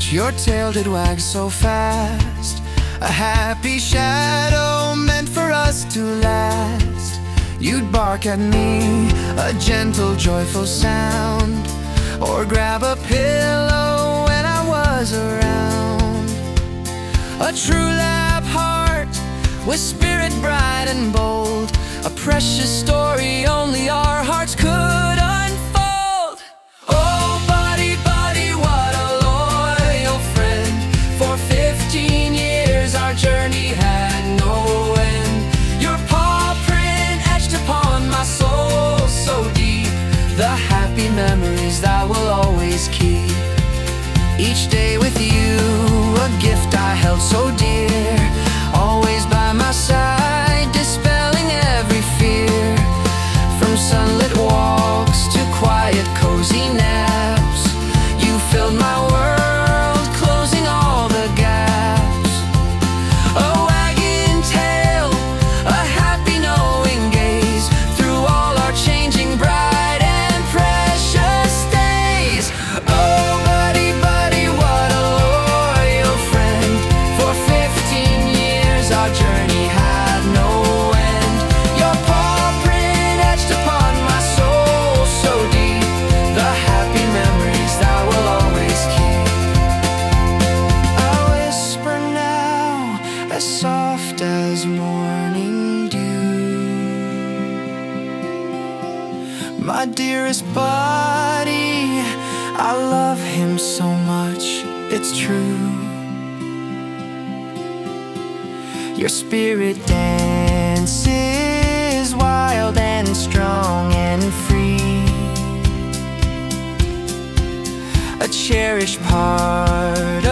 Your tail did wag so fast, a happy shadow meant for us to last. You'd bark at me, a gentle, joyful sound, or grab a pillow when I was around. A true lab heart with spirit bright and bold, a precious story only our hearts could unfold. Oh, buddy, buddy, what a loyal friend. For 15 years our journey had no end. Your paw print etched upon my soul so deep, the happy memories that we'll always keep. Each day with you, a gift I held so dear, always by my side, dispelling every fear. From sunlit walks to quiet, cozy naps, you filled my world, closing all the gaps. A wagging tail, a happy knowing gaze, through all our changing bright and precious days. Oh, buddy, buddy, what a loyal friend. For 15 years our journey had no end. Your paw print etched upon my soul so deep, the happy memories that we'll always keep. I whisper now, as soft as morning dew, my dearest buddy, I love him so much, it's true. Your spirit dances wild and strong and free, a cherished part